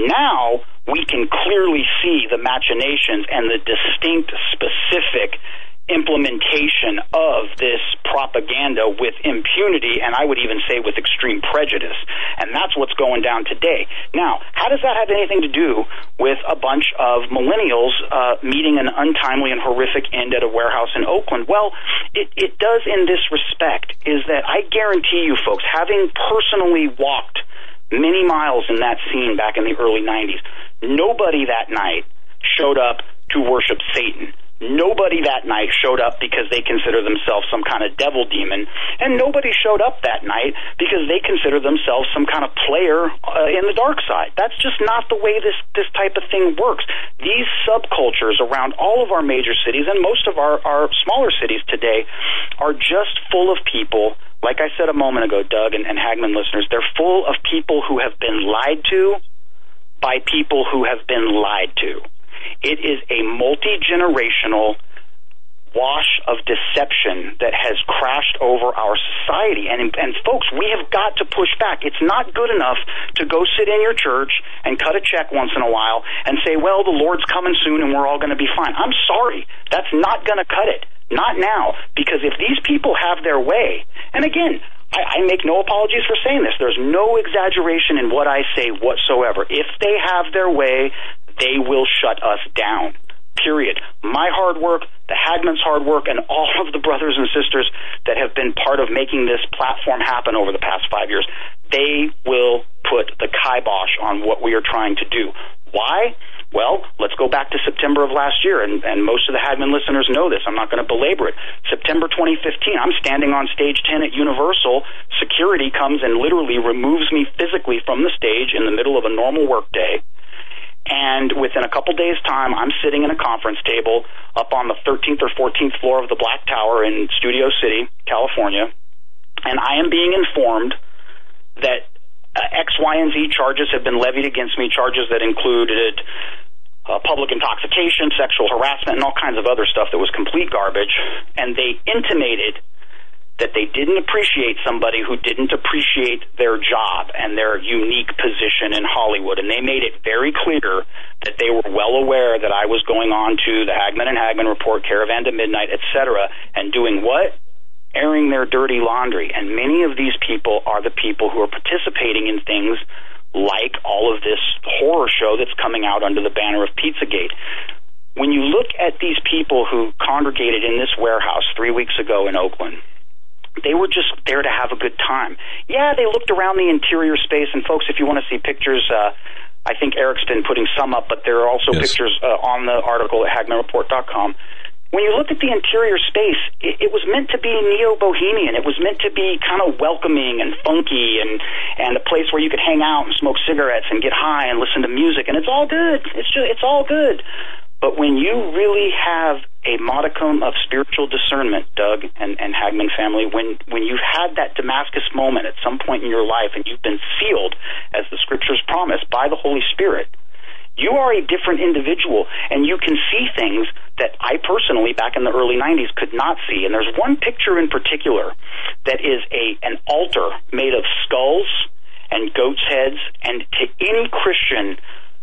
Now we can clearly see the machinations and the distinct, specific implementation of this propaganda with impunity, and I would even say with extreme prejudice. And that's what's going down today. Now, how does that have anything to do with a bunch of millennials uh, meeting an untimely and horrific end at a warehouse in Oakland? Well, it, it does in this respect, is that I guarantee you folks, having personally walked many miles in that scene back in the early nineties, nobody that night showed up to worship Satan. Nobody that night showed up because they consider themselves some kind of devil demon, and nobody showed up that night because they consider themselves some kind of player uh, in the dark side. That's just not the way this, this type of thing works. These subcultures around all of our major cities and most of our, our smaller cities today are just full of people, like I said a moment ago, Doug and, and Hagmann listeners, they're full of people who have been lied to by people who have been lied to. It is a multi-generational wash of deception that has crashed over our society. And, and folks, we have got to push back. It's not good enough to go sit in your church and cut a check once in a while and say, well, the Lord's coming soon and we're all going to be fine. I'm sorry. That's not going to cut it. Not now. Because if these people have their way, and again, I, I make no apologies for saying this. There's no exaggeration in what I say whatsoever. If they have their way, they will shut us down, period. My hard work, the Hagmann's hard work, and all of the brothers and sisters that have been part of making this platform happen over the past five years, they will put the kibosh on what we are trying to do. Why? Well, let's go back to September of last year, and, and most of the Hagmann listeners know this. I'm not going to belabor it. September twenty fifteen, I'm standing on stage ten at Universal. Security comes and literally removes me physically from the stage in the middle of a normal work day. And within a couple days' time, I'm sitting in a conference table up on the thirteenth or fourteenth floor of the Black Tower in Studio City, California, and I am being informed that uh, X, Y, and Z charges have been levied against me, charges that included uh, public intoxication, sexual harassment, and all kinds of other stuff that was complete garbage, and they intimated that they didn't appreciate somebody who didn't appreciate their job and their unique position in Hollywood. And they made it very clear that they were well aware that I was going on to the Hagmann and Hagmann Report, Caravan to Midnight, et cetera, and doing what? Airing their dirty laundry. And many of these people are the people who are participating in things like all of this horror show that's coming out under the banner of Pizzagate. When you look at these people who congregated in this warehouse three weeks ago in Oakland, they were just there to have a good time. Yeah, they looked around the interior space, and folks, if you want to see pictures, uh, I think Eric's been putting some up, but there are also yes. pictures uh, on the article at Hagmann Report dot com. When you look at the interior space, it, it was meant to be neo-bohemian. It was meant to be kind of welcoming and funky and, and a place where you could hang out and smoke cigarettes and get high and listen to music, and it's all good. It's just, it's all good. But when you really have a modicum of spiritual discernment, Doug and, and Hagmann family, when, when you've had that Damascus moment at some point in your life and you've been sealed, as the scriptures promise, by the Holy Spirit, you are a different individual, and you can see things that I personally, back in the early nineties, could not see. And there's one picture in particular that is a an altar made of skulls and goats' heads, and to any Christian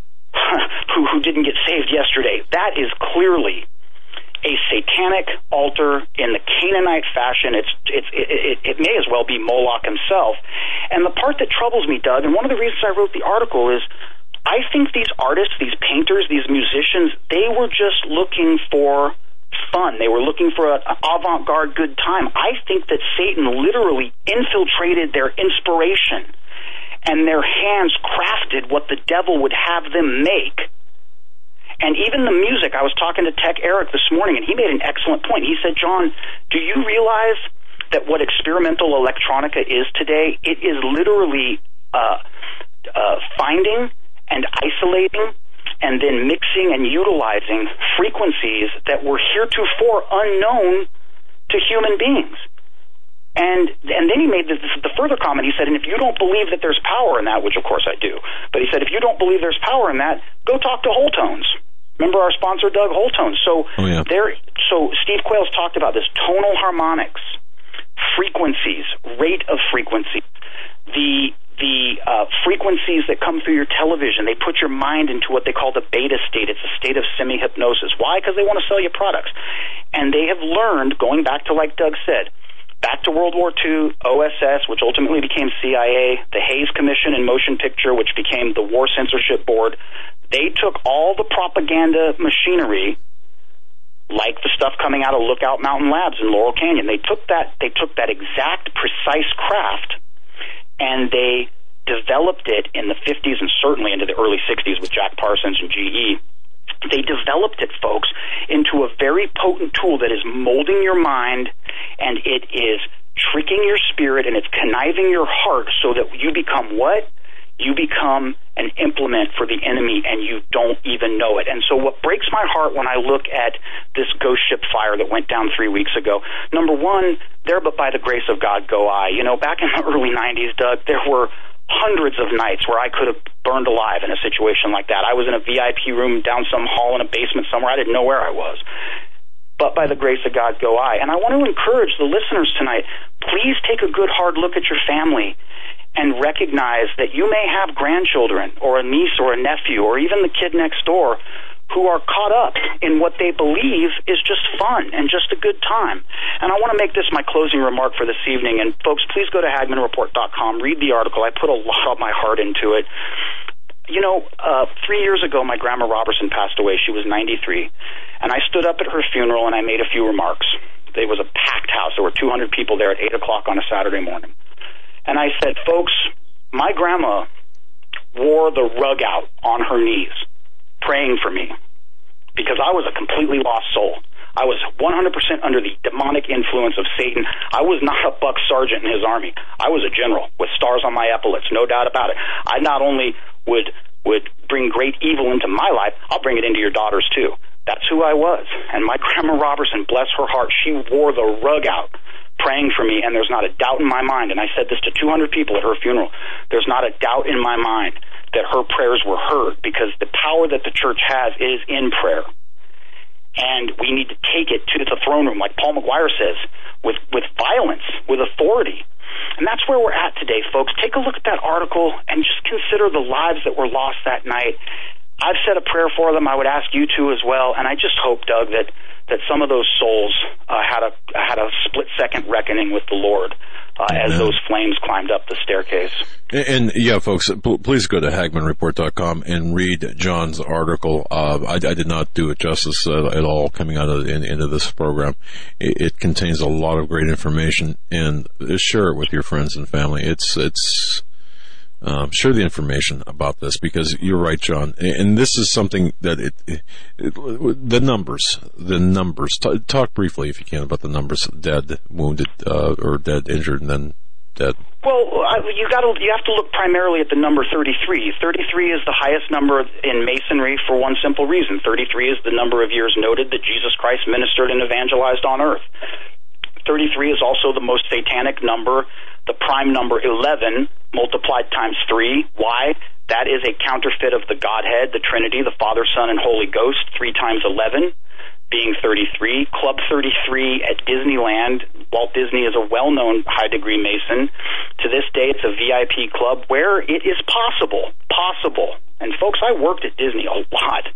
who, who didn't get saved yesterday, that is clearly a satanic altar in the Canaanite fashion. It's, it's, it, it, it may as well be Moloch himself. And the part that troubles me, Doug, and one of the reasons I wrote the article is I think these artists, these painters, these musicians, they were just looking for fun. They were looking for an avant-garde good time. I think that Satan literally infiltrated their inspiration, and their hands crafted what the devil would have them make. And even the music, I was talking to Tech Eric this morning, and he made an excellent point. He said, John, do you realize that what experimental electronica is today? It is literally uh, uh, finding and isolating and then mixing and utilizing frequencies that were heretofore unknown to human beings. And and then he made the, the further comment. He said, and if you don't believe that there's power in that, which of course I do, but he said, if you don't believe there's power in that, go talk to Whole Tones. Remember our sponsor, Doug, Whole Tones. So oh, yeah. there. So Steve Quayle's talked about this: tonal harmonics, frequencies, rate of frequency, the the uh, frequencies that come through your television. They put your mind into what they call the beta state. It's a state of semi-hypnosis. Why? Because they want to sell you products. And they have learned, going back to, like Doug said, back to World War Two, O S S, which ultimately became C I A, the Hays Commission in Motion Picture, which became the War Censorship Board. They took all the propaganda machinery, like the stuff coming out of Lookout Mountain Labs in Laurel Canyon. They took that, they took that exact, precise craft, and they developed it in the fifties and certainly into the early sixties with Jack Parsons and G E. They developed it, folks, into a very potent tool that is molding your mind, and it is tricking your spirit, and it's conniving your heart so that you become what? You become an implement for the enemy, and you don't even know it. And so what breaks my heart when I look at this ghost ship fire that went down three weeks ago, number one, there but by the grace of God go I. You know, back in the early nineties, Doug, there were hundreds of nights where I could have burned alive in a situation like that. I was in a V I P room down some hall in a basement somewhere. I didn't know where I was. But by the grace of God go I. And I want to encourage the listeners tonight, please take a good hard look at your family and recognize that you may have grandchildren or a niece or a nephew or even the kid next door who are caught up in what they believe is just fun and just a good time. And I want to make this my closing remark for this evening. And folks, please go to Hagmann Report dot com, read the article. I put a lot of my heart into it. You know, uh, three years ago, my grandma Robertson passed away. She was ninety-three. And I stood up at her funeral and I made a few remarks. There was a packed house. There were two hundred people there at eight o'clock on a Saturday morning. And I said, folks, my grandma wore the rug out on her knees, praying for me, because I was a completely lost soul. I was one hundred percent under the demonic influence of Satan. I was not a buck sergeant in his army. I was a general with stars on my epaulets, no doubt about it. I not only would would bring great evil into my life, I'll bring it into your daughters too. That's who I was. And my grandma Robertson, bless her heart, she wore the rug out, praying for me, and there's not a doubt in my mind, and I said this to two hundred people at her funeral, there's not a doubt in my mind that her prayers were heard, because the power that the church has is in prayer. And we need to take it to the throne room, like Paul McGuire says, with, with violence, with authority. And that's where we're at today, folks. Take a look at that article and just consider the lives that were lost that night. I've said a prayer for them. I would ask you to as well. And I just hope, Doug, that, that some of those souls uh, had a had a split-second reckoning with the Lord uh, as those flames climbed up the staircase. And, and yeah, folks, p- please go to Hagmann Report dot com and read John's article. Uh, I, I did not do it justice uh, at all coming out of in, into this program. It, it contains a lot of great information, and share it with your friends and family. It's it's. Um, share the information about this, because you're right, John. And this is something that it, it, it the numbers, the numbers. T- talk briefly, if you can, about the numbers: dead, wounded, uh, or dead, injured, and then dead. Well, you got to you have to look primarily at the number thirty-three. thirty-three is the highest number in Masonry for one simple reason. thirty-three is the number of years noted that Jesus Christ ministered and evangelized on earth. thirty-three is also the most satanic number. The prime number eleven multiplied times three. Why? That is a counterfeit of the Godhead, the Trinity, the Father, Son, and Holy Ghost. three times eleven being thirty-three. Club thirty-three at Disneyland. Walt Disney is a well-known high-degree Mason. To this day, it's a V I P club where it is possible, possible, and folks, I worked at Disney a lot,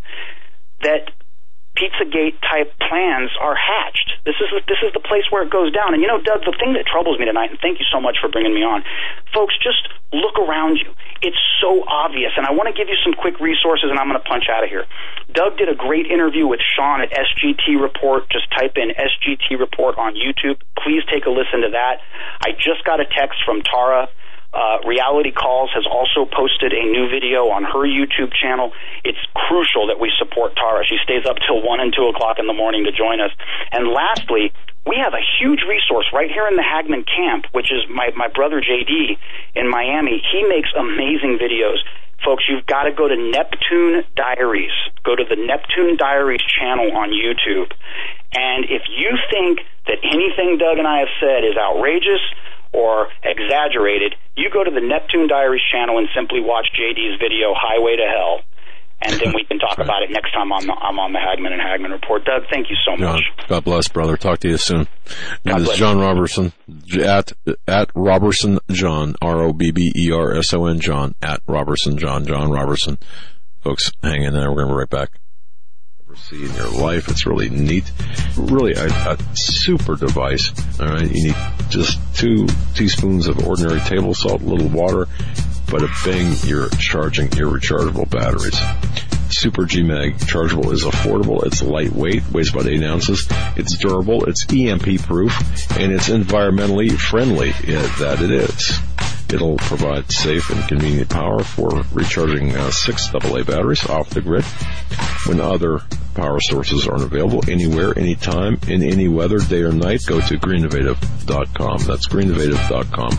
that Pizzagate-type plans are hatched. This is this is the place where it goes down. And you know, Doug, the thing that troubles me tonight, and thank you so much for bringing me on, folks, just look around you. It's so obvious, and I want to give you some quick resources, and I'm going to punch out of here. Doug did a great interview with Sean at S G T Report. Just type in S G T Report on YouTube. Please take a listen to that. I just got a text from Tara. Uh, Reality Calls has also posted a new video on her YouTube channel. It's crucial that we support Tara. She stays up till one and two o'clock in the morning to join us. And lastly, we have a huge resource right here in the Hagmann camp, which is my, my brother J D in Miami. He makes amazing videos. Folks, you've got to go to Neptune Diaries. Go to the Neptune Diaries channel on YouTube. And if you think that anything Doug and I have said is outrageous or exaggerated, you go to the Neptune Diaries channel and simply watch J D's video, Highway to Hell, and then we can talk right. about it next time I'm, I'm on the Hagmann and Hagmann Report. Doug, thank you so John, much. God bless, brother. Talk to you soon. God this is John Robertson, at, at Robertson John, R O B B E R S O N John, at Robertson John, John Robertson. Folks, hang in there. We're going to be right back. see in your life. It's really neat. Really a, a super device. All right, you need just two teaspoons of ordinary table salt, a little water, but a bang, you're charging your rechargeable batteries. Super G Mag Chargeable is affordable. It's lightweight, weighs about eight ounces. It's durable. It's E M P proof, and it's environmentally friendly. Yeah, that it is. It'll provide safe and convenient power for recharging uh, six double A batteries off the grid when other power sources aren't available, anywhere, anytime, in any weather, day or night. Go to green innovative dot com. That's green innovative dot com.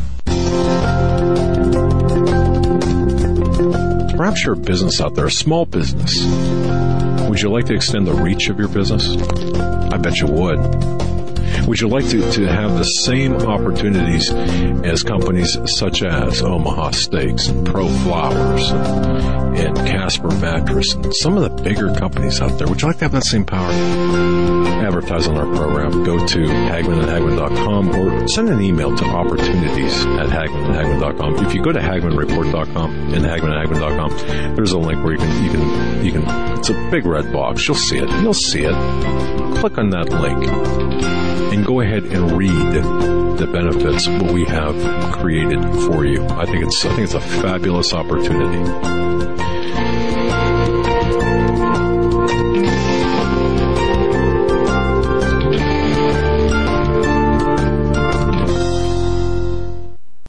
Perhaps you're a business out there, a small business. Would you like to extend the reach of your business? I bet you would. Would you like to, to have the same opportunities as companies such as Omaha Steaks and Pro Flowers and, and Casper Mattress and some of the bigger companies out there? Would you like to have that same power? Advertise on our program. Go to Hagmann at Hagmann dot com or send an email to opportunities at Hagmann at Hagmann dot com. If you go to Hagmann Report dot com and Hagmann at Hagmann dot com, there's a link where you can, you can, you can, it's a big red box. You'll see it. You'll see it. Click on that link and go ahead and read the benefits that we have created for you. I think it's I think it's a fabulous opportunity.